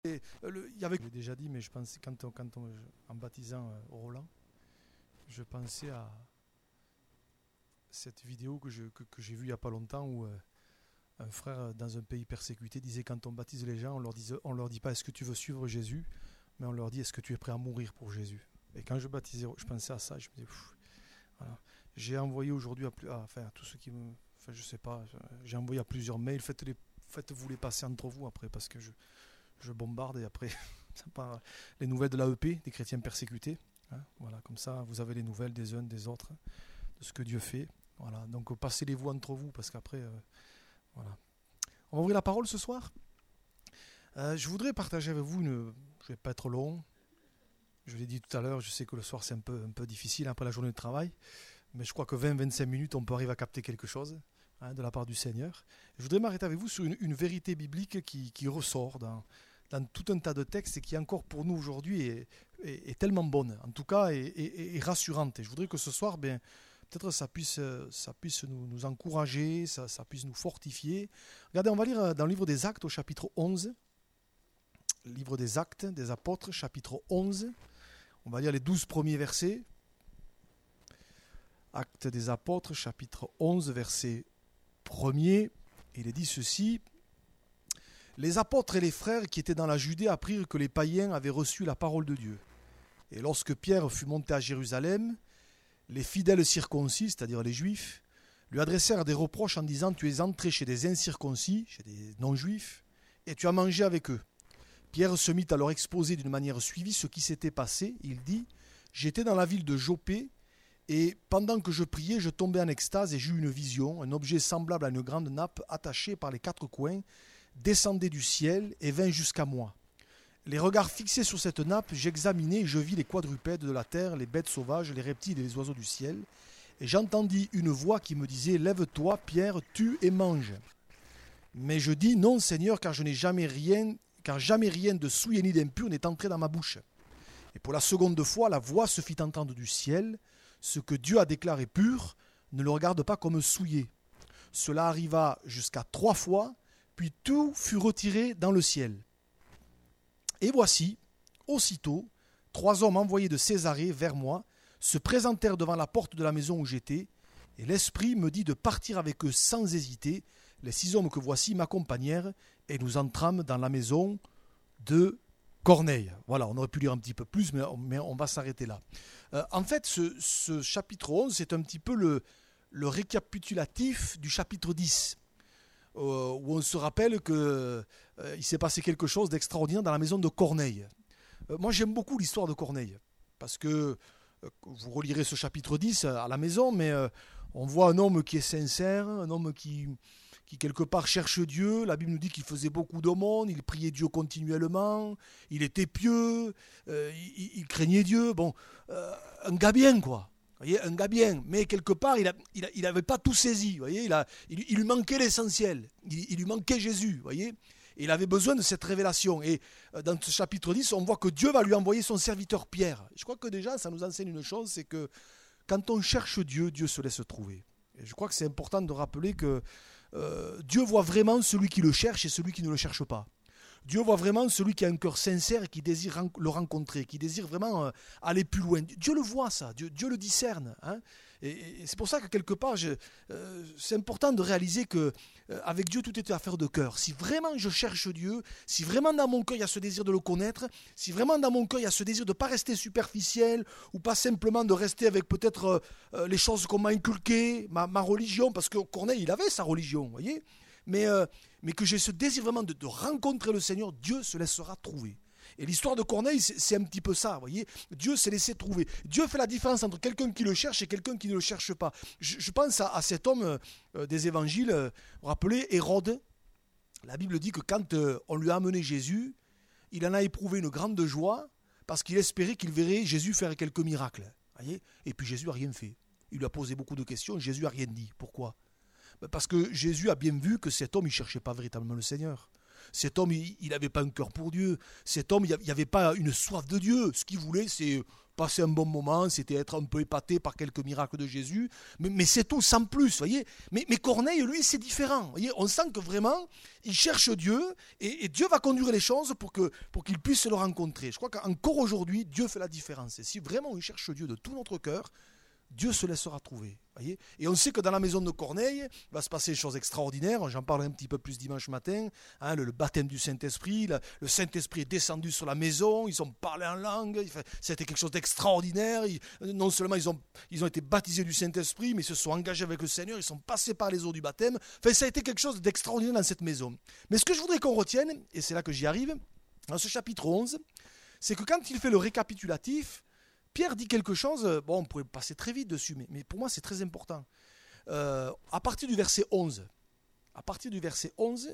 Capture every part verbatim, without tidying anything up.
Et, euh, le, il y avait, je l'ai déjà dit, mais je pensais quand on, quand on, en baptisant euh, Roland, je pensais à cette vidéo que, je, que, que j'ai vue il n'y a pas longtemps où euh, un frère dans un pays persécuté disait quand on baptise les gens, on leur dit, on leur dit pas est-ce que tu veux suivre Jésus, mais on leur dit est-ce que tu es prêt à mourir pour Jésus. Et quand je baptisais, je pensais à ça, je me disais pff, voilà. J'ai envoyé aujourd'hui à, plus, à, enfin, à tous ceux qui me, enfin je sais pas, j'ai envoyé à plusieurs mails, faites-les, faites-vous les passer entre vous après parce que je je bombarde et après ça part les nouvelles de l'A E P, des chrétiens persécutés. Hein, voilà, comme ça, vous avez les nouvelles des uns des autres, de ce que Dieu fait. Voilà, donc passez-les-vous entre vous parce qu'après, euh, voilà. On va ouvrir la parole ce soir. Euh, je voudrais partager avec vous une. Je vais pas être long. Je l'ai dit tout à l'heure, je sais que le soir c'est un peu un peu difficile après la journée de travail, mais je crois que vingt à vingt-cinq minutes, on peut arriver à capter quelque chose. Hein, de la part du Seigneur. Je voudrais m'arrêter avec vous sur une, une vérité biblique qui, qui ressort dans, dans tout un tas de textes et qui encore pour nous aujourd'hui est, est, est tellement bonne, en tout cas est, est, est rassurante. Et je voudrais que ce soir, ben, peut-être ça puisse, ça puisse nous, nous encourager, ça, ça puisse nous fortifier. Regardez, on va lire dans le livre des Actes au chapitre onze, livre des Actes des Apôtres, chapitre onze. On va lire les douze premiers versets. Actes des Apôtres, chapitre onze, verset premier, il est dit ceci. Les apôtres et les frères qui étaient dans la Judée apprirent que les païens avaient reçu la parole de Dieu. Et lorsque Pierre fut monté à Jérusalem, les fidèles circoncis, c'est-à-dire les juifs, lui adressèrent des reproches en disant « Tu es entré chez des incirconcis, chez des non-juifs, et tu as mangé avec eux. » Pierre se mit à leur exposer d'une manière suivie ce qui s'était passé. Il dit « J'étais dans la ville de Jopé, et pendant que je priais, je tombais en extase et j'eus une vision. Un objet semblable à une grande nappe attachée par les quatre coins descendait du ciel et vint jusqu'à moi. Les regards fixés sur cette nappe, j'examinai et je vis les quadrupèdes de la terre, les bêtes sauvages, les reptiles et les oiseaux du ciel. Et j'entendis une voix qui me disait « Lève-toi, Pierre, tue et mange. » Mais je dis « Non, Seigneur, car je n'ai jamais rien, car jamais rien de souillé ni d'impur n'est entré dans ma bouche. » Et pour la seconde fois, la voix se fit entendre du ciel. Ce que Dieu a déclaré pur, ne le regarde pas comme souillé. Cela arriva jusqu'à trois fois, puis tout fut retiré dans le ciel. Et voici, aussitôt, trois hommes envoyés de Césarée vers moi se présentèrent devant la porte de la maison où j'étais, et l'Esprit me dit de partir avec eux sans hésiter. Les six hommes que voici m'accompagnèrent, et nous entrâmes dans la maison de Corneille. Voilà, on aurait pu lire un petit peu plus, mais on, mais on va s'arrêter là. Euh, en fait, ce, ce chapitre onze, c'est un petit peu le, le récapitulatif du chapitre dix, euh, où on se rappelle qu'il euh, s'est passé quelque chose d'extraordinaire dans la maison de Corneille. Euh, moi, j'aime beaucoup l'histoire de Corneille, parce que euh, vous relirez ce chapitre dix à la maison, mais euh, on voit un homme qui est sincère, un homme qui... qui quelque part cherche Dieu. La Bible nous dit qu'il faisait beaucoup d'aumônes, il priait Dieu continuellement, il était pieux, euh, il, il craignait Dieu. Bon, euh, un gars bien, quoi. Vous voyez, un gars bien. Mais quelque part, il n'avait il il pas tout saisi. Vous voyez, il, a, il, il lui manquait l'essentiel. Il, il lui manquait Jésus. Vous voyez, et il avait besoin de cette révélation. Et dans ce chapitre dix, on voit que Dieu va lui envoyer son serviteur Pierre. Je crois que déjà, ça nous enseigne une chose, c'est que quand on cherche Dieu, Dieu se laisse trouver. Et je crois que c'est important de rappeler que Euh, Dieu voit vraiment celui qui le cherche et celui qui ne le cherche pas. Dieu voit vraiment celui qui a un cœur sincère et qui désire ren- le rencontrer, qui désire vraiment euh, aller plus loin. Dieu le voit ça, Dieu, Dieu le discerne. Hein, et, et c'est pour ça que quelque part, je, euh, c'est important de réaliser que euh, avec Dieu, tout est affaire de cœur. Si vraiment je cherche Dieu, si vraiment dans mon cœur il y a ce désir de le connaître, si vraiment dans mon cœur il y a ce désir de ne pas rester superficiel ou pas simplement de rester avec peut-être euh, les choses qu'on m'a inculquées, ma, ma religion, parce que Corneille, il avait sa religion, vous voyez, mais, euh, mais que j'ai ce désir vraiment de, de rencontrer le Seigneur, Dieu se laissera trouver. Et l'histoire de Corneille, c'est, c'est un petit peu ça, vous voyez. Dieu s'est laissé trouver. Dieu fait la différence entre quelqu'un qui le cherche et quelqu'un qui ne le cherche pas. Je, je pense à, à cet homme euh, des évangiles, euh, vous vous rappelez, Hérode. La Bible dit que quand euh, on lui a amené Jésus, il en a éprouvé une grande joie parce qu'il espérait qu'il verrait Jésus faire quelques miracles. Voyez, et puis Jésus n'a rien fait. Il lui a posé beaucoup de questions, Jésus n'a rien dit. Pourquoi ? Parce que Jésus a bien vu que cet homme, il ne cherchait pas véritablement le Seigneur. cet homme, il n'avait pas un cœur pour Dieu. Cet homme, il n'y avait pas une soif de Dieu. Ce qu'il voulait, c'est passer un bon moment, c'était être un peu épaté par quelques miracles de Jésus. Mais, mais c'est tout, sans plus, voyez. Mais, mais Corneille, lui, c'est différent. Voyez, on sent que vraiment, il cherche Dieu et, et Dieu va conduire les choses pour, que, pour qu'il puisse le rencontrer. Je crois qu'encore aujourd'hui, Dieu fait la différence. Et si vraiment on cherche Dieu de tout notre cœur, Dieu se laissera trouver. Voyez, et on sait que dans la maison de Corneille, il va se passer des choses extraordinaires. J'en parlerai un petit peu plus dimanche matin. Hein, le, le baptême du Saint-Esprit. Le, le Saint-Esprit est descendu sur la maison. Ils ont parlé en langue. C'était quelque chose d'extraordinaire. Ils, non seulement ils ont, ils ont été baptisés du Saint-Esprit, mais ils se sont engagés avec le Seigneur. Ils sont passés par les eaux du baptême. Enfin, ça a été quelque chose d'extraordinaire dans cette maison. Mais ce que je voudrais qu'on retienne, et c'est là que j'y arrive, dans ce chapitre onze, c'est que quand il fait le récapitulatif, Pierre dit quelque chose, bon, on pourrait passer très vite dessus, mais, mais pour moi c'est très important. Euh, à partir du verset onze, à partir du verset onze,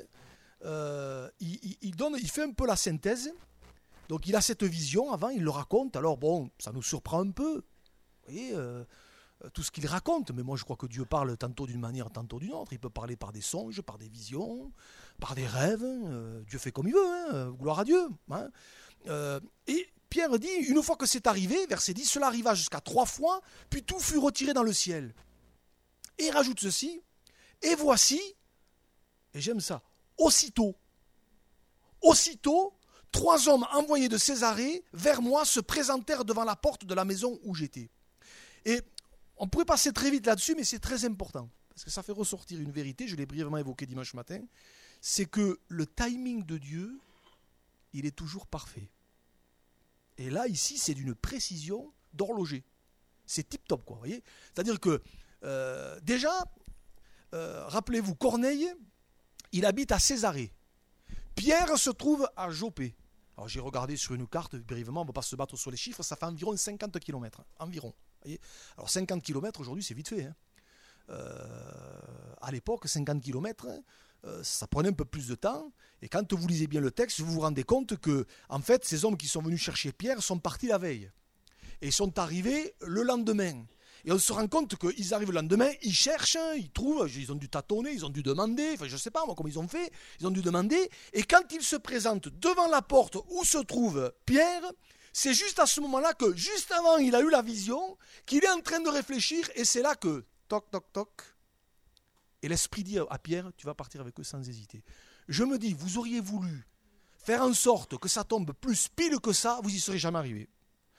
euh, il, il, il, donne, il fait un peu la synthèse. Donc il a cette vision avant, il le raconte. Alors bon, ça nous surprend un peu, vous voyez, euh, tout ce qu'il raconte. Mais moi je crois que Dieu parle tantôt d'une manière, tantôt d'une autre. Il peut parler par des songes, par des visions, par des rêves. Euh, Dieu fait comme il veut, hein, gloire à Dieu. Hein. Euh, et Pierre dit, une fois que c'est arrivé, verset dix, cela arriva jusqu'à trois fois, puis tout fut retiré dans le ciel. Et il rajoute ceci, et voici, et j'aime ça, aussitôt, aussitôt, trois hommes envoyés de Césarée vers moi se présentèrent devant la porte de la maison où j'étais. Et on pourrait passer très vite là-dessus, mais c'est très important, parce que ça fait ressortir une vérité, je l'ai brièvement évoqué dimanche matin, c'est que le timing de Dieu, il est toujours parfait. Et là, ici, c'est d'une précision d'horloger. C'est tip-top, quoi, vous voyez. C'est-à-dire que, euh, déjà, euh, rappelez-vous, Corneille, il habite à Césarée. Pierre se trouve à Jopé. Alors, j'ai regardé sur une carte, brièvement, on ne va pas se battre sur les chiffres, ça fait environ cinquante kilomètres. Environ, vous voyez. Alors, cinquante kilomètres, aujourd'hui, c'est vite fait. Hein. Euh, à l'époque, cinquante kilomètres, euh, ça prenait un peu plus de temps. Et quand vous lisez bien le texte, vous vous rendez compte que, en fait, ces hommes qui sont venus chercher Pierre sont partis la veille. Et ils sont arrivés le lendemain. Et on se rend compte qu'ils arrivent le lendemain, ils cherchent, ils trouvent, ils ont dû tâtonner, ils ont dû demander, enfin je ne sais pas moi comment ils ont fait, ils ont dû demander. Et quand ils se présentent devant la porte où se trouve Pierre, c'est juste à ce moment-là que, juste avant, il a eu la vision, qu'il est en train de réfléchir, et c'est là que, toc, toc, toc, et l'Esprit dit à Pierre, tu vas partir avec eux sans hésiter. Je me dis, vous auriez voulu faire en sorte que ça tombe plus pile que ça, vous n'y serez jamais arrivé. Pourquoi ?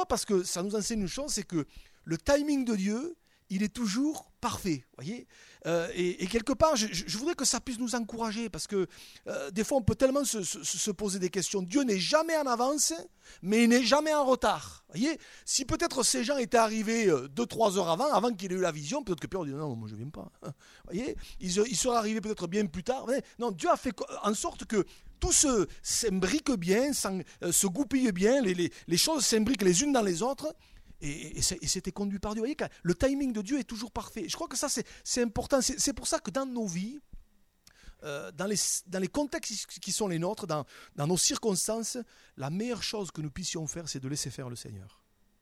Parce que ça nous enseigne une chose, c'est que le timing de Dieu, il est toujours parfait, voyez. Euh, et, et quelque part, je, je voudrais que ça puisse nous encourager, parce que euh, des fois, on peut tellement se, se, se poser des questions. Dieu n'est jamais en avance, mais il n'est jamais en retard, voyez. Si peut-être ces gens étaient arrivés deux trois heures avant, avant qu'il ait eu la vision, peut-être que Pierre dit non, moi je ne viens pas, voyez. Ils, ils seraient arrivés peut-être bien plus tard. Non, Dieu a fait en sorte que tout se s'imbrique bien, se goupille bien, les, les, les choses s'imbriquent les unes dans les autres. Et, et, et c'était conduit par Dieu. Vous voyez, le timing de Dieu est toujours parfait. Je crois que ça, c'est, c'est important. C'est, c'est pour ça que dans nos vies, euh, dans, les, dans les contextes qui sont les nôtres, dans, dans nos circonstances, la meilleure chose que nous puissions faire, c'est de laisser faire le Seigneur.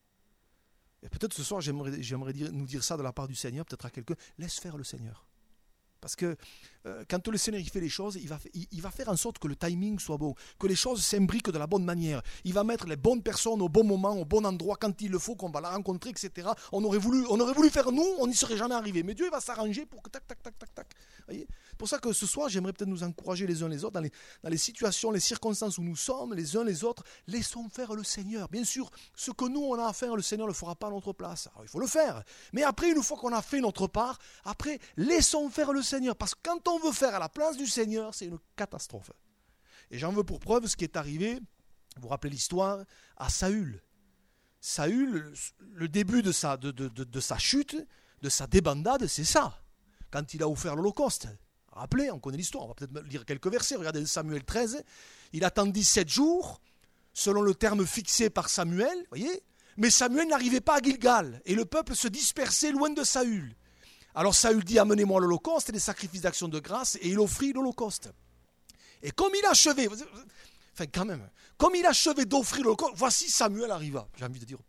Et peut-être ce soir, j'aimerais, j'aimerais dire, nous dire ça de la part du Seigneur, peut-être à quelqu'un, laisse faire le Seigneur. Parce que euh, quand le Seigneur il fait les choses, il va, il, il va faire en sorte que le timing soit bon, que les choses s'imbriquent de la bonne manière. Il va mettre les bonnes personnes au bon moment, au bon endroit, quand il le faut, qu'on va la rencontrer, et cetera. On aurait voulu, on aurait voulu faire nous, on n'y serait jamais arrivé. Mais Dieu il va s'arranger pour que tac, tac, tac, tac, tac. Voyez ? C'est pour ça que ce soir, j'aimerais peut-être nous encourager les uns les autres, dans les, dans les situations, les circonstances où nous sommes, les uns les autres, laissons faire le Seigneur. Bien sûr, ce que nous, on a à faire, le Seigneur ne le fera pas à notre place. Alors, il faut le faire. Mais après, une fois qu'on a fait notre part, après, laissons faire le Seigneur. Parce que quand on veut faire à la place du Seigneur, c'est une catastrophe. Et j'en veux pour preuve ce qui est arrivé, vous vous rappelez l'histoire, à Saül. Saül, le début de sa, de, de, de, de sa chute, de sa débandade, c'est ça. Quand il a offert l'Holocauste. Rappelez, on connaît l'histoire, on va peut-être lire quelques versets. Regardez Samuel treize. Il attendit sept jours, selon le terme fixé par Samuel, voyez. Mais Samuel n'arrivait pas à Gilgal, et le peuple se dispersait loin de Saül. Alors Saül dit, amenez-moi l'Holocauste et les sacrifices d'action de grâce, et il offrit l'Holocauste. Et comme il achevait, enfin quand même, comme il achevait d'offrir l'Holocauste, voici Samuel arriva. J'ai envie de dire,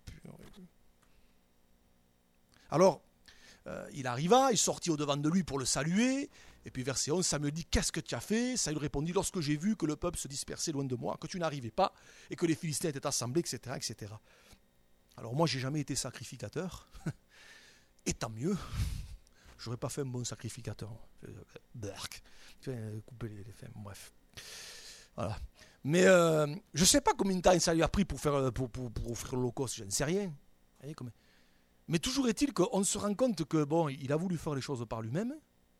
alors, euh, il arriva, il sortit au-devant de lui pour le saluer, Et puis verset onze, Samuel dit, qu'est-ce que tu as fait? Saül répondit, lorsque j'ai vu que le peuple se dispersait loin de moi, que tu n'arrivais pas, et que les Philistins étaient assemblés, et cetera, et cetera. Alors moi, j'ai jamais été sacrificateur, et tant mieux. J'aurais pas fait un bon sacrificateur. Berk. Couper les, les femmes, bref. Voilà. Mais euh, je ne sais pas combien de temps ça lui a pris pour, faire, pour, pour, pour offrir l'Holocauste, je ne sais rien. Vous voyez, comme... Mais toujours est-il qu'on se rend compte que bon, il a voulu faire les choses par lui-même.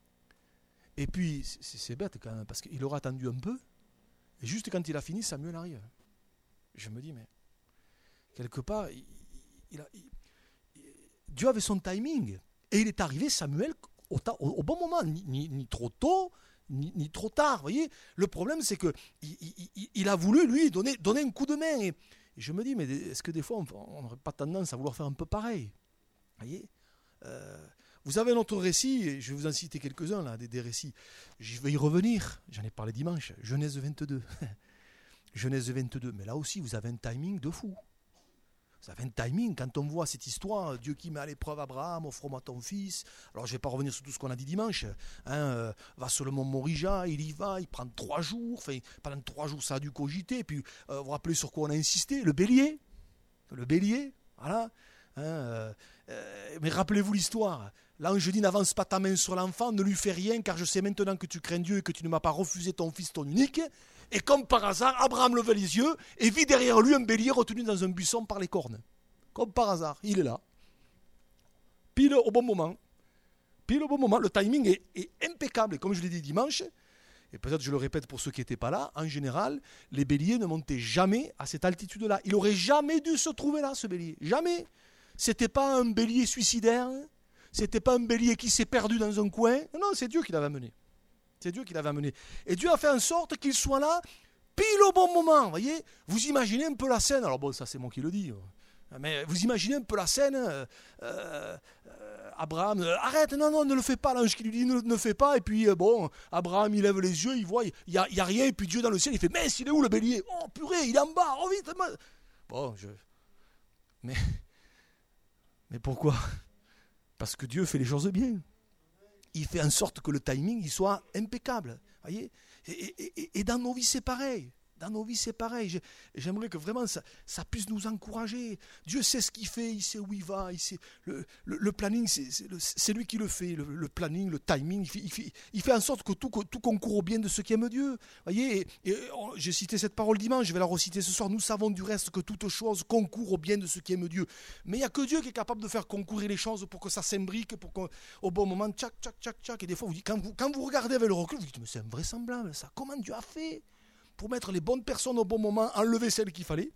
Et puis, c'est, c'est bête quand même, parce qu'il aura attendu un peu. Et juste quand il a fini, Samuel arrive. Je me dis, mais quelque part, il, il a, il, Dieu avait son timing. Et il est arrivé, Samuel, au, au, au bon moment, ni, ni, ni trop tôt, ni, ni trop tard. Voyez, le problème, c'est qu'il il, il, il a voulu, lui, donner, donner un coup de main. Et, et je me dis, mais est-ce que des fois, on n'aurait pas tendance à vouloir faire un peu pareil? Voyez, euh, vous avez un autre récit, et je vais vous en citer quelques-uns, là, des, des récits. Je vais y revenir, j'en ai parlé dimanche, Genèse vingt-deux. Genèse vingt-deux, mais là aussi, vous avez un timing de fou. Vous avez un timing, quand on voit cette histoire, Dieu qui met à l'épreuve Abraham, offre-moi ton fils. Alors je ne vais pas revenir sur tout ce qu'on a dit dimanche. Hein, euh, va sur le mont Morija, il y va, il prend trois jours. Enfin, pendant trois jours, ça a dû cogiter. Et puis, euh, vous vous rappelez sur quoi on a insisté? Le bélier. Le bélier, voilà. Hein, euh, euh, mais rappelez-vous l'histoire. L'ange dit, n'avance pas ta main sur l'enfant, ne lui fais rien, car je sais maintenant que tu crains Dieu et que tu ne m'as pas refusé ton fils, ton unique. Et comme par hasard, Abraham leva les yeux et vit derrière lui un bélier retenu dans un buisson par les cornes. Comme par hasard, il est là. Pile au bon moment. Pile au bon moment. Le timing est, est impeccable. Et comme je l'ai dit dimanche, et peut-être je le répète pour ceux qui n'étaient pas là, en général, les béliers ne montaient jamais à cette altitude-là. Il n'aurait jamais dû se trouver là, ce bélier. Jamais. C'était pas un bélier suicidaire. C'était pas un bélier qui s'est perdu dans un coin. Non, c'est Dieu qui l'avait amené. C'est Dieu qui l'avait amené. Et Dieu a fait en sorte qu'il soit là, pile au bon moment. Voyez, vous imaginez un peu la scène. Alors bon, ça c'est moi qui le dis. Mais vous imaginez un peu la scène. Euh, euh, Abraham, euh, arrête, non, non, ne le fais pas. L'ange qui lui dit, ne le fais pas. Et puis, euh, bon, Abraham, il lève les yeux, il voit, il n'y a, il y a rien. Et puis Dieu dans le ciel, il fait, mais il est où le bélier? Oh purée, il est en bas, oh vite. Bon, je... Mais, mais pourquoi? Parce que Dieu fait les choses bien. Il fait en sorte que le timing il soit impeccable. Voyez, et, et, et, et dans nos vies, c'est pareil. Dans nos vies, c'est pareil. J'aimerais que vraiment ça, ça puisse nous encourager. Dieu sait ce qu'il fait, il sait où il va. Il sait, le, le, le planning, c'est lui qui le fait. Le, le planning, le timing, il fait, il, fait, il fait en sorte que tout, que tout concourt au bien de ceux qui aiment Dieu. Voyez, et, et, j'ai cité cette parole dimanche, je vais la reciter ce soir. Nous savons du reste que toute chose concourt au bien de ceux qui aiment Dieu. Mais il n'y a que Dieu qui est capable de faire concourir les choses pour que ça s'imbrique, pour qu'au bon moment, tchac, tchac, tchac, tchac. Et des fois, vous dites, quand, vous, quand vous regardez avec le recul, vous dites, mais c'est invraisemblable ça. Comment Dieu a fait pour mettre les bonnes personnes au bon moment, enlever celles qu'il fallait.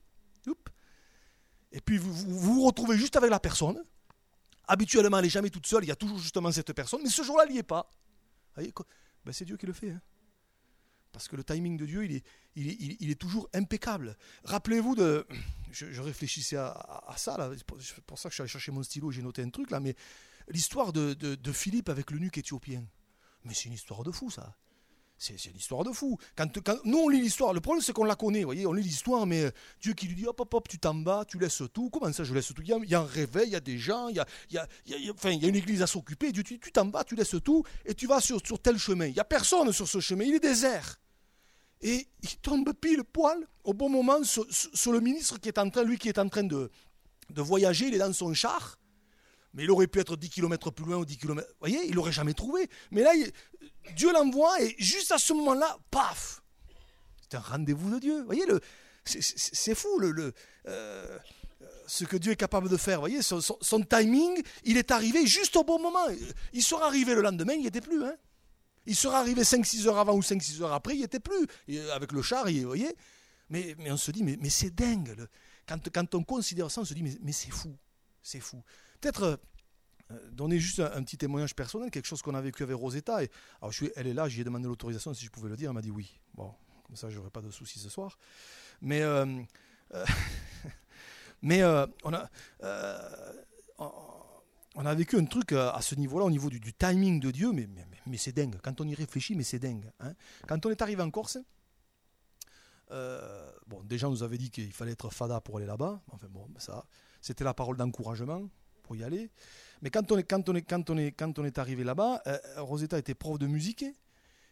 Et puis vous, vous vous retrouvez juste avec la personne. Habituellement, elle n'est jamais toute seule, il y a toujours justement cette personne, mais ce jour-là, elle n'y est pas. Voyez, ben, c'est Dieu qui le fait. Hein. Parce que le timing de Dieu, il est, il est, il est toujours impeccable. Rappelez-vous de... Je, je réfléchissais à, à, à ça, là. C'est pour, pour ça que je suis allé chercher mon stylo, j'ai noté un truc, là, mais l'histoire de, de, de Philippe avec l'eunuque éthiopien. Mais c'est une histoire de fou, ça. C'est, c'est une histoire de fou. Quand, quand, nous, on lit l'histoire. Le problème, c'est qu'on la connaît. Vous voyez, on lit l'histoire, mais euh, Dieu qui lui dit hop, hop, hop, tu t'en vas, tu laisses tout. Comment ça, je laisse tout? Il y a, il y a un réveil, il y a des gens, il y a, il y a, il y a, enfin, il y a une église à s'occuper. Dieu, tu, tu t'en vas, tu laisses tout, et tu vas sur, sur tel chemin. Il n'y a personne sur ce chemin, il est désert. Et il tombe pile poil au bon moment sur, sur le ministre qui est en train, lui, qui est en train de, de voyager. Il est dans son char. Mais il aurait pu être dix kilomètres plus loin ou dix kilomètres. Vous voyez, il l'aurait jamais trouvé. Mais là, il, Dieu l'envoie et juste à ce moment-là, paf! C'est un rendez-vous de Dieu. Vous voyez, le, c'est, c'est, c'est fou le, le, euh, ce que Dieu est capable de faire. Vous voyez, son, son, son timing, il est arrivé juste au bon moment. Il serait arrivé le lendemain, il n'y était plus. Hein. Il serait arrivé cinq six heures avant ou cinq six heures après, il n'y était plus. Et avec le char, il, vous voyez. Mais, mais on se dit, mais, mais c'est dingue. Le, quand, quand on considère ça, on se dit, mais, mais c'est fou. C'est fou. Peut-être euh, donner juste un, un petit témoignage personnel, quelque chose qu'on a vécu avec Rosetta. Et, alors je suis, elle est là, j'ai demandé l'autorisation si je pouvais le dire. Elle m'a dit oui. Bon, comme ça, je n'aurai pas de soucis ce soir. Mais, euh, euh, mais euh, on, a, euh, on a vécu un truc à ce niveau-là, au niveau du, du timing de Dieu. Mais, mais, mais c'est dingue. Quand on y réfléchit, mais c'est dingue. Hein. Quand on est arrivé en Corse, euh, bon, des gens nous avaient dit qu'il fallait être fada pour aller là-bas. Enfin bon, ça... C'était la parole d'encouragement y aller. Mais quand on est, quand on est, quand on est, quand on est arrivé là-bas, euh, Rosetta était prof de musique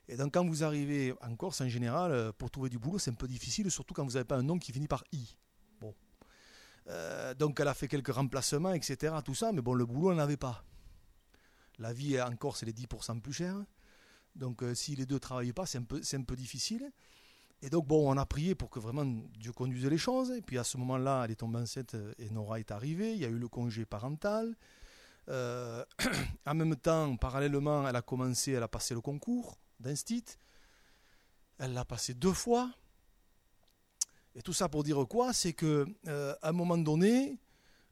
Et donc quand vous arrivez en Corse, en général, pour trouver du boulot, c'est un peu difficile, surtout quand vous n'avez pas un nom qui finit par I. Bon. Euh, donc elle a fait quelques remplacements, et cetera. Tout ça, mais bon, le boulot, elle n'avait pas. La vie en Corse, elle est dix pour cent plus chère. Donc euh, si les deux ne travaillent pas, c'est un peu, c'est un peu difficile. Et donc bon, on a prié pour que vraiment Dieu conduise les choses. Et puis à ce moment-là, elle est tombée enceinte et Nora est arrivée. Il y a eu le congé parental. Euh, en même temps, parallèlement, elle a commencé, elle a passé le concours d'instit. Elle l'a passé deux fois. Et tout ça pour dire quoi? C'est qu'à euh, un moment donné,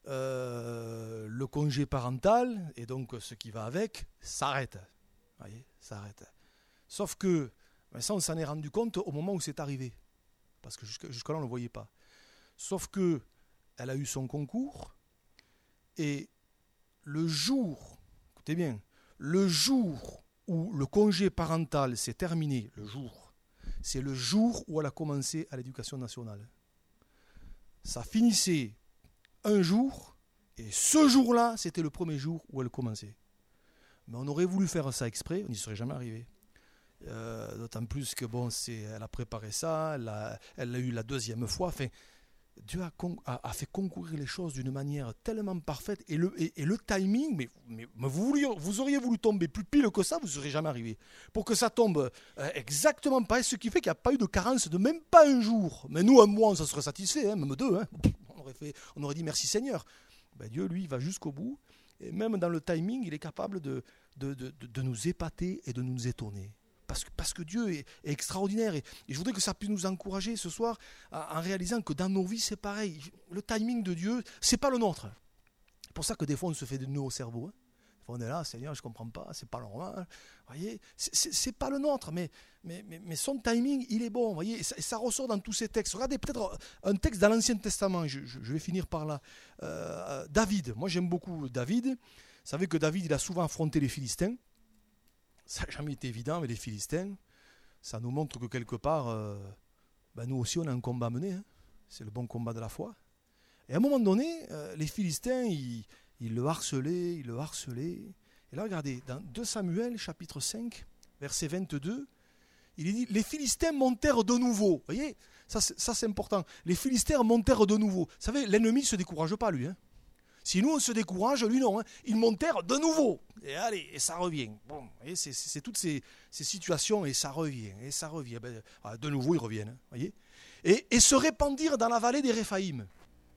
euh, le congé parental, et donc ce qui va avec, s'arrête. Vous voyez, s'arrête. Sauf que, ça, on s'en est rendu compte au moment où c'est arrivé. Parce que jusque, jusque-là, on ne le voyait pas. Sauf que elle a eu son concours, et le jour, écoutez bien, le jour où le congé parental s'est terminé, le jour, c'est le jour où elle a commencé à l'éducation nationale. Ça finissait un jour, et ce jour-là, c'était le premier jour où elle commençait. Mais on aurait voulu faire ça exprès, on n'y serait jamais arrivé. Euh, d'autant plus que bon, c'est, elle a préparé ça, elle l'a, elle l'a eu la deuxième fois. Enfin, Dieu a, con, a, a fait concourir les choses d'une manière tellement parfaite, et le, et, et le timing, mais, mais, mais vous, vouliez, vous auriez voulu tomber plus pile que ça, vous ne serez jamais arrivé. Pour que ça tombe euh, exactement pareil, ce qui fait qu'il n'y a pas eu de carence de même pas un jour. Mais nous, un mois, on s'en serait satisfait, hein, même deux. Hein. On, aurait fait, on aurait dit merci Seigneur. Ben, Dieu, lui, il va jusqu'au bout, et même dans le timing, il est capable de, de, de, de, de nous épater et de nous étonner. Parce que, parce que Dieu est, est extraordinaire. Et, et je voudrais que ça puisse nous encourager ce soir à, en réalisant que dans nos vies, c'est pareil. Le timing de Dieu, c'est pas le nôtre. C'est pour ça que des fois, on se fait des nœuds au cerveau. Hein. Des fois, on est là, Seigneur, je ne comprends pas, c'est pas normal. Vous voyez, c'est, c'est, c'est pas le nôtre, mais, mais, mais, mais son timing, il est bon. Vous voyez, et ça, et ça ressort dans tous ces textes. Regardez peut-être un texte dans l'Ancien Testament, je, je, je vais finir par là. Euh, David, moi j'aime beaucoup David. Vous savez que David, il a souvent affronté les Philistins. Ça n'a jamais été évident, mais les Philistins, ça nous montre que quelque part, euh, ben nous aussi, on a un combat à mener. Hein. C'est le bon combat de la foi. Et à un moment donné, euh, les Philistins, ils, ils le harcelaient, ils le harcelaient. Et là, regardez, dans deux Samuel, chapitre cinq, verset vingt-deux, il est dit, les Philistins montèrent de nouveau. Vous voyez, ça c'est, ça c'est important. Les Philistins montèrent de nouveau. Vous savez, l'ennemi ne se décourage pas, lui. Hein. Si nous, on se décourage, lui, non. Hein. Ils montèrent de nouveau. Et allez, et ça revient. Bon, voyez, c'est, c'est, c'est toutes ces, ces situations, et ça revient, et ça revient. Ben, de nouveau, ils reviennent. Hein, voyez. Et, et se répandirent dans la vallée des Réphaïm.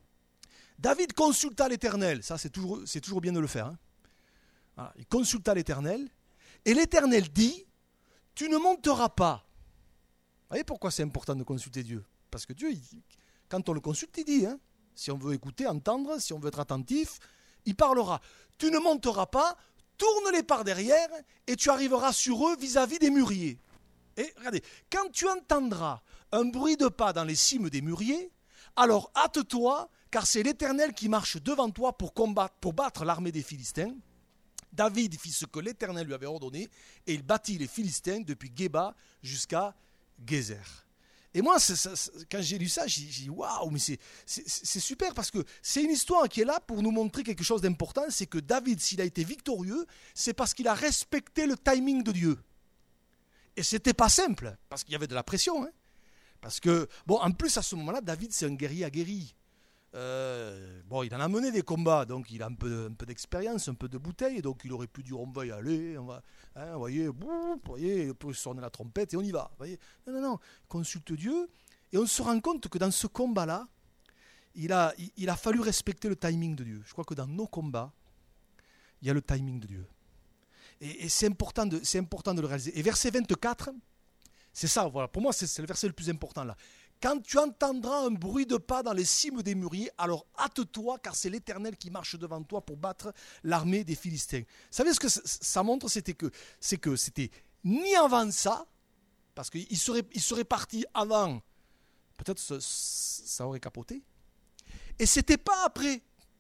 David consulta l'Éternel. Ça, c'est toujours, c'est toujours bien de le faire. Hein. Voilà. Il consulta l'Éternel. Et l'Éternel dit, tu ne monteras pas. Vous voyez pourquoi c'est important de consulter Dieu? Parce que Dieu, il, quand on le consulte, il dit, hein, si on veut écouter, entendre, si on veut être attentif, il parlera. Tu ne monteras pas, tourne-les par derrière et tu arriveras sur eux vis-à-vis des mûriers. Et regardez, quand tu entendras un bruit de pas dans les cimes des mûriers, alors hâte-toi, car c'est l'Éternel qui marche devant toi pour combattre, pour battre l'armée des Philistins. David fit ce que l'Éternel lui avait ordonné et il battit les Philistins depuis Géba jusqu'à Gézer. Et moi, c'est, c'est, quand j'ai lu ça, j'ai dit waouh, mais c'est, c'est, c'est super parce que c'est une histoire qui est là pour nous montrer quelque chose d'important. C'est que David, s'il a été victorieux, c'est parce qu'il a respecté le timing de Dieu. Et c'était pas simple parce qu'il y avait de la pression. Hein. Parce que, bon, en plus à ce moment-là, David, c'est un guerrier aguerri. Euh, bon, il en a mené des combats, donc il a un peu, un peu d'expérience, un peu de bouteille, donc il aurait pu dire on va y aller, on va, hein, vous voyez, boum, vous voyez, il peut sonner la trompette et on y va. Vous voyez. Non, non, non, consulte Dieu, et on se rend compte que dans ce combat-là, il a, il, il a fallu respecter le timing de Dieu. Je crois que dans nos combats, il y a le timing de Dieu. Et, et c'est, important de, c'est important de le réaliser. Et verset vingt-quatre, c'est ça, voilà, pour moi c'est, c'est le verset le plus important là. Quand tu entendras un bruit de pas dans les cimes des mûriers, alors hâte-toi, car c'est l'Éternel qui marche devant toi pour battre l'armée des Philistins. Vous savez ce que ça montre, c'était que, c'est que c'était ni avant ça, parce qu'il serait, il serait parti avant, peut-être ça, ça aurait capoté, et c'était pas après.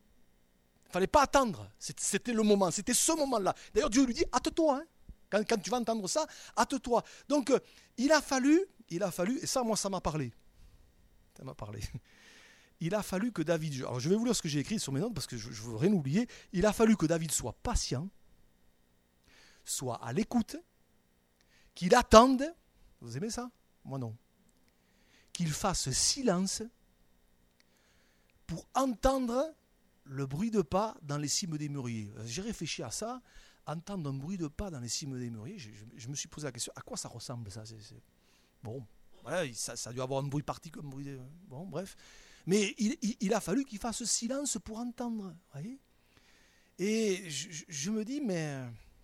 Il ne fallait pas attendre, c'était, c'était le moment, c'était ce moment-là. D'ailleurs, Dieu lui dit, hâte-toi, hein. quand, quand tu vas entendre ça, hâte-toi. Donc, euh, il a fallu, il a fallu, et ça, moi, ça m'a parlé. Ça m'a parlé. Il a fallu que David, alors je vais vous lire ce que j'ai écrit sur mes notes parce que je ne veux rien oublier. Il a fallu que David soit patient, soit à l'écoute, qu'il attende, vous aimez ça? Moi non. Qu'il fasse silence pour entendre le bruit de pas dans les cimes des mûriers. J'ai réfléchi à ça, entendre un bruit de pas dans les cimes des mûriers, je, je, je me suis posé la question, à quoi ça ressemble ça? c'est, c'est... Bon, ouais, ça, ça a dû avoir un bruit particulier, un bruit de... bon, bref. Mais il, il, il a fallu qu'il fasse silence pour entendre, voyez. Et je, je me dis, mais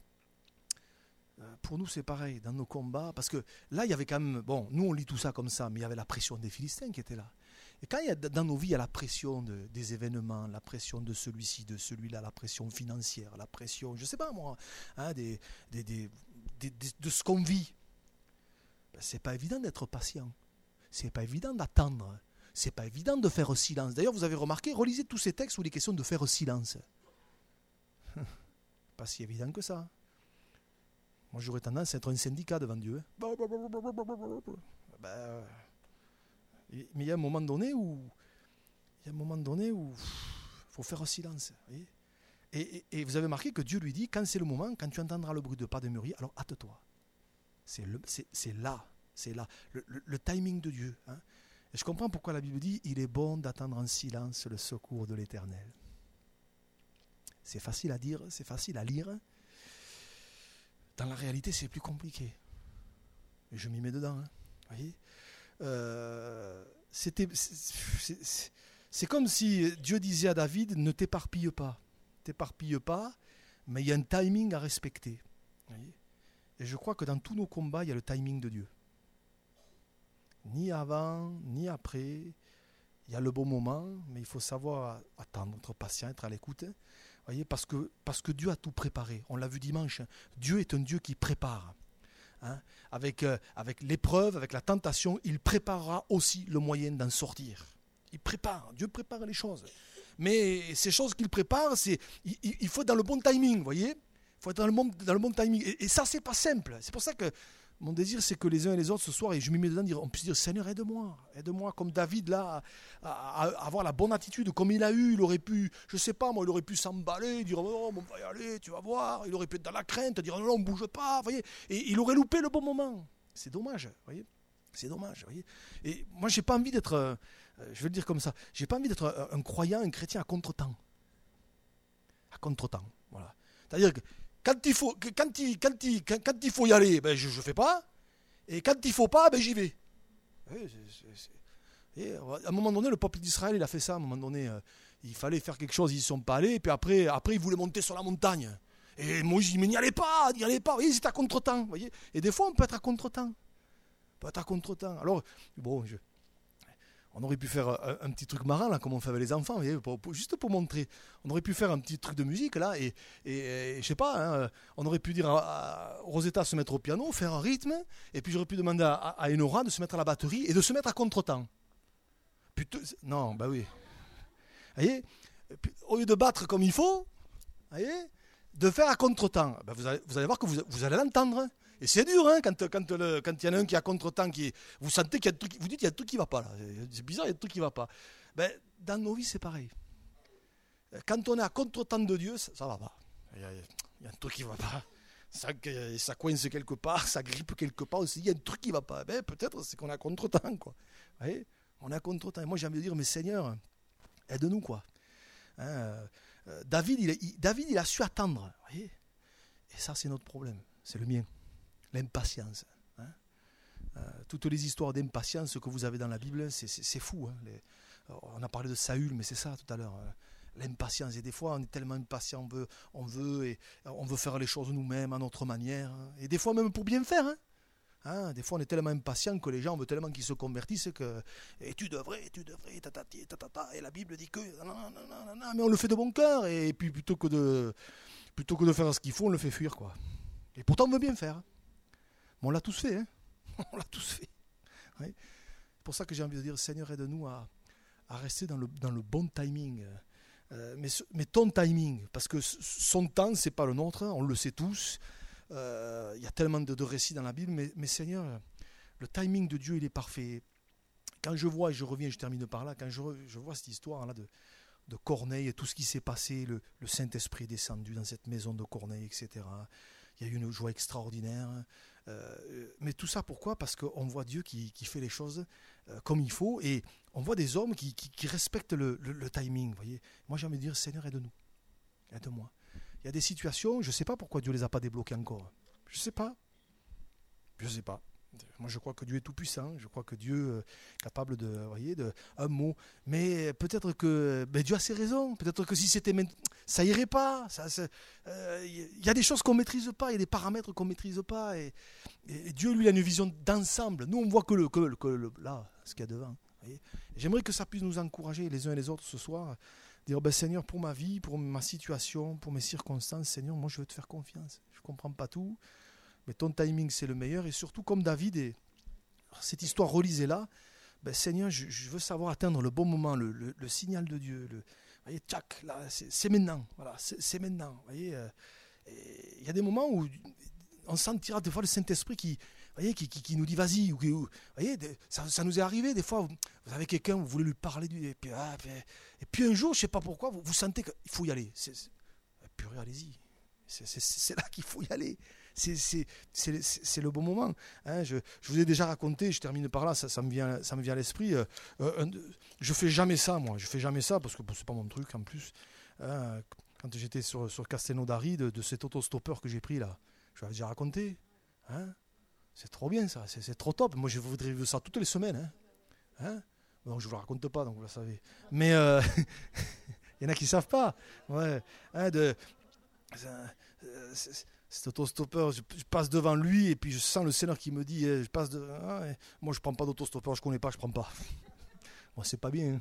pour nous c'est pareil, dans nos combats, parce que là il y avait quand même, bon, nous on lit tout ça comme ça, mais il y avait la pression des Philistins qui était là. Et quand il y a, dans nos vies, il y a la pression de, des événements, la pression de celui-ci, de celui-là, la pression financière, la pression, je ne sais pas moi, hein, des, des, des, des, des, de ce qu'on vit, ben, c'est pas évident d'être patient, c'est pas évident d'attendre, c'est pas évident de faire silence. D'ailleurs, vous avez remarqué, relisez tous ces textes où il est question de faire silence. Pas si évident que ça. Moi, j'aurais tendance à être un syndicat devant Dieu. Ben, mais il y a un moment donné où il y a un moment donné où il faut faire silence. Voyez, et, et, et vous avez marqué que Dieu lui dit, quand c'est le moment, quand tu entendras le bruit de pas de mûrier, alors hâte-toi. C'est, le, c'est, c'est là, c'est là, le, le, le timing de Dieu. Hein. Et je comprends pourquoi la Bible dit, il est bon d'attendre en silence le secours de l'Éternel. C'est facile à dire, c'est facile à lire. Dans la réalité, c'est plus compliqué. Et je m'y mets dedans. Hein. Voyez, euh, c'était, c'est, c'est, c'est comme si Dieu disait à David, ne t'éparpille pas. T'éparpille pas, mais il y a un timing à respecter. Voyez, et je crois que dans tous nos combats, il y a le timing de Dieu. Ni avant, ni après. Il y a le bon moment, mais il faut savoir attendre, être patient, être à l'écoute. Voyez, parce que, parce que Dieu a tout préparé. On l'a vu dimanche. Dieu est un Dieu qui prépare. Hein, avec, euh, avec l'épreuve, avec la tentation, il préparera aussi le moyen d'en sortir. Il prépare. Dieu prépare les choses. Mais ces choses qu'il prépare, c'est, il, il faut être dans le bon timing. Voyez, il faut être dans le bon, dans le bon timing. Et, et ça, c'est pas simple. C'est pour ça que mon désir, c'est que les uns et les autres, ce soir, et je m'y mets dedans, dire, on puisse dire, Seigneur, aide-moi, aide-moi, comme David, là, à, à, à avoir la bonne attitude, comme il a eu, il aurait pu, je sais pas, moi, il aurait pu s'emballer, dire, oh, on va y aller, tu vas voir, il aurait pu être dans la crainte, dire, non, non, on ne bouge pas, voyez, et il aurait loupé le bon moment. C'est dommage, voyez, c'est dommage, voyez. Et moi, j'ai pas envie d'être, euh, je vais le dire comme ça, j'ai pas envie d'être un, un croyant, un chrétien à contre-temps. À contre-temps, voilà. C'est-à-dire que, Quand il, faut, quand, il, quand, il, quand, quand il faut y aller, ben je ne fais pas. Et quand il ne faut pas, ben j'y vais. Et c'est, c'est, et à un moment donné, le peuple d'Israël, il a fait ça. À un moment donné, euh, il fallait faire quelque chose, ils n'y sont pas allés. Et puis après, après, ils voulaient monter sur la montagne. Et Moïse dit, mais n'y allez pas, n'y allez pas. Vous voyez, ils étaient à contre-temps. Voyez. Et des fois, on peut être à contre-temps. On peut être à contre-temps. Alors, bon, je... on aurait pu faire un, un petit truc marrant, là, comme on fait avec les enfants, vous voyez, pour, pour, juste pour montrer. On aurait pu faire un petit truc de musique, là, et, et, et je sais pas, hein, on aurait pu dire à, à Rosetta de se mettre au piano, faire un rythme, et puis j'aurais pu demander à, à Enora de se mettre à la batterie et de se mettre à contre-temps. Putain, non, bah oui. Vous voyez, au lieu de battre comme il faut, vous voyez, de faire à contre-temps. Ben vous, allez, vous allez voir que vous, vous allez l'entendre. Et c'est dur, hein, quand, quand, le, quand il y en a un qui a contre-temps, qui, vous sentez qu'il y a un truc, vous dites qu'il y a un truc qui ne va pas là. C'est bizarre, il y a un truc qui ne va pas. Ben, dans nos vies, c'est pareil. Quand on est à contre-temps de Dieu, ça ne va pas. Il y, a, il y a un truc qui ne va pas. Ça, ça coince quelque part, ça grippe quelque part aussi. Il y a un truc qui ne va pas. Ben, peut-être c'est qu'on est à contre-temps, quoi. Vous voyez, on est à contre-temps. Et moi, j'ai envie de dire, mais Seigneur, aide-nous, quoi. Hein, euh, David, il, il, David, il a su attendre. Vous voyez, et ça, c'est notre problème. C'est le mien. L'impatience. Hein. Euh, toutes les histoires d'impatience que vous avez dans la Bible, c'est, c'est, c'est fou. Hein. Les, on a parlé de Saül, mais c'est ça tout à l'heure. Euh, l'impatience. Et des fois, on est tellement impatient, on veut, on veut, et on veut faire les choses nous-mêmes, à notre manière. Hein. Et des fois, même pour bien faire. Hein. Hein, des fois, on est tellement impatient que les gens, on veut tellement qu'ils se convertissent que et tu devrais, tu devrais, tatati, tatata, et la Bible dit que. Non, non, non, non, non, mais on le fait de bon cœur. Et puis, plutôt que de, plutôt que de faire ce qu'il faut, on le fait fuir, quoi. Et pourtant, on veut bien faire. Mais on l'a tous fait, hein. On l'a tous fait. Oui. C'est pour ça que j'ai envie de dire, Seigneur, aide-nous à, à rester dans le, dans le bon timing. Euh, mais, mais ton timing, parce que son temps, c'est pas le nôtre, on le sait tous. Il euh, y a tellement de, de récits dans la Bible, mais, mais Seigneur, le timing de Dieu, il est parfait. Quand je vois, et je reviens, je termine par là, quand je, je vois cette histoire-là de, de Corneille, et tout ce qui s'est passé, le, le Saint-Esprit est descendu dans cette maison de Corneille, et cetera. Il y a eu une joie extraordinaire. Euh, mais tout ça pourquoi? Parce qu'on voit Dieu qui, qui fait les choses euh, comme il faut, et on voit des hommes qui, qui, qui respectent le, le, le timing. Voyez, moi j'ai envie de dire, Seigneur, aide-nous, aide-moi. Il y a des situations, je ne sais pas pourquoi Dieu ne les a pas débloquées encore. Je ne sais pas. Je ne sais pas. Moi, je crois que Dieu est tout-puissant. Je crois que Dieu est capable de, voyez, de un mot. Mais peut-être que ben, Dieu a ses raisons. Peut-être que si c'était, ça irait pas. Ça, il euh, y a des choses qu'on maîtrise pas. Il y a des paramètres qu'on maîtrise pas. Et, et Dieu, lui, a une vision d'ensemble. Nous, on voit que le, que le, que le là, ce qu'il y a devant. Voyez. J'aimerais que ça puisse nous encourager les uns et les autres ce soir. Dire, ben, Seigneur, pour ma vie, pour ma situation, pour mes circonstances, Seigneur, moi, je veux te faire confiance. Je comprends pas tout. Mais ton timing, c'est le meilleur. Et surtout, comme David, et cette histoire, relisez-la, ben, Seigneur, je, je veux savoir atteindre le bon moment, le, le, le signal de Dieu. Le, voyez, tchac, là, c'est, c'est maintenant. Voilà, c'est, c'est maintenant. Voyez, euh, il y a des moments où on sentira des fois le Saint-Esprit qui, voyez, qui, qui, qui nous dit vas-y. Ou, ou, voyez, ça, ça nous est arrivé des fois. Vous, vous avez quelqu'un, vous voulez lui parler, du, et, puis, ah, puis, et puis un jour, je ne sais pas pourquoi, vous, vous sentez qu'il faut y aller. C'est, c'est, purée, allez-y. C'est, c'est, c'est là qu'il faut y aller. C'est, c'est, c'est, c'est le bon moment. Hein, je, je vous ai déjà raconté, je termine par là, ça, ça, me, vient, ça me vient à l'esprit. Euh, un, je fais jamais ça, moi. Je fais jamais ça parce que bon, c'est pas mon truc en plus. Hein, quand j'étais sur, sur Castelnaudary, de, de cet autostoppeur que j'ai pris là, je vous l'avais déjà raconté. Hein, c'est trop bien ça, c'est, c'est trop top. Moi je voudrais vivre ça toutes les semaines. Hein, hein, donc je ne vous le raconte pas, donc vous le savez. Mais il euh, y en a qui ne savent pas. Ouais, hein, de, euh, c'est, cet autostoppeur, je, je passe devant lui et puis je sens le Seigneur qui me dit eh, je passe de, ah, eh, moi je prends pas d'autostoppeur, je connais pas, je prends pas. Moi c'est pas bien.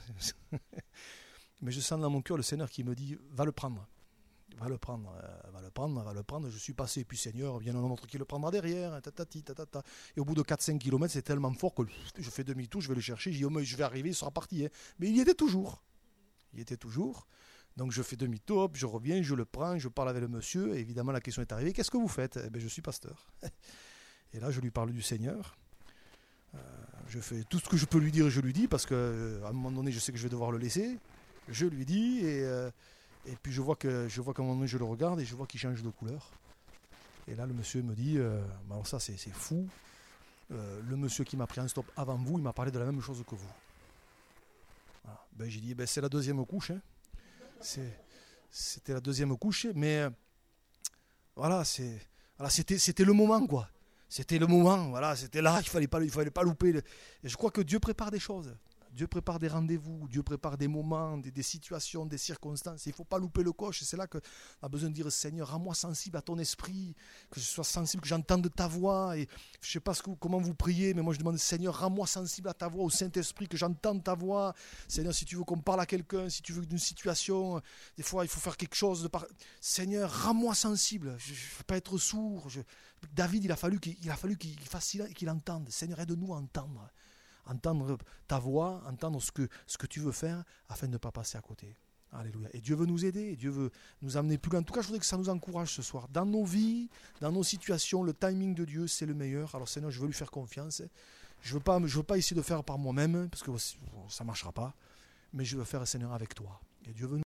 Mais je sens dans mon cœur le Seigneur qui me dit va le prendre. Va le prendre, euh, va le prendre, va le prendre. Je suis passé, et puis Seigneur, il y en a un autre qui le prendra derrière. Tatati, tatata. Et au bout de quatre cinq kilomètres, c'est tellement fort que je fais demi-tour, je vais le chercher. Je dis, oh, mais je vais arriver, il sera parti. Hein. Mais il y était toujours. Il y était toujours. Donc je fais demi-tour, je reviens, je le prends, je parle avec le monsieur. Et évidemment, la question est arrivée, qu'est-ce que vous faites? Eh bien, je suis pasteur. Et là, je lui parle du Seigneur. Euh, je fais tout ce que je peux lui dire, je lui dis, parce qu'à un moment donné, je sais que je vais devoir le laisser. Je lui dis, et... Euh, Et puis je vois que je vois qu'à un moment donné, je le regarde et je vois qu'il change de couleur. Et là, le monsieur me dit, euh, alors ça c'est, c'est fou, euh, le monsieur qui m'a pris un stop avant vous, il m'a parlé de la même chose que vous. Voilà. Ben, j'ai dit, ben, c'est la deuxième couche. Hein. C'est, c'était la deuxième couche, mais euh, voilà, c'est, voilà c'était, c'était le moment, quoi. C'était le moment, voilà, c'était là, il ne fallait pas, il fallait pas louper. Le... Et je crois que Dieu prépare des choses. Dieu prépare des rendez-vous, Dieu prépare des moments, des, des situations, des circonstances. Il ne faut pas louper le coche. Et c'est là qu'on a besoin de dire, Seigneur, rends-moi sensible à ton esprit, que je sois sensible, que j'entende ta voix. Et je ne sais pas ce que, comment vous priez, mais moi je demande, Seigneur, rends-moi sensible à ta voix, au Saint-Esprit, que j'entende ta voix. Seigneur, si tu veux qu'on parle à quelqu'un, si tu veux d'une situation, des fois il faut faire quelque chose. De par... Seigneur, rends-moi sensible. Je ne veux pas être sourd. Je... David, il a fallu qu'il, il a fallu qu'il fasse cela et qu'il entende. Seigneur, aide-nous à entendre. Entendre ta voix, entendre ce que, ce que tu veux faire afin de ne pas passer à côté. Alléluia. Et Dieu veut nous aider, et Dieu veut nous amener plus loin. En tout cas, je voudrais que ça nous encourage ce soir. Dans nos vies, dans nos situations, le timing de Dieu, c'est le meilleur. Alors Seigneur, je veux lui faire confiance. Je ne veux pas, je veux pas essayer de faire par moi-même, parce que ça ne marchera pas. Mais je veux faire, Seigneur, avec toi. Et Dieu veut nous